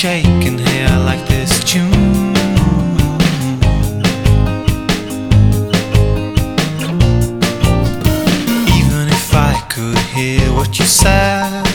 shaking hair like this tune. Even if I could hear what you said,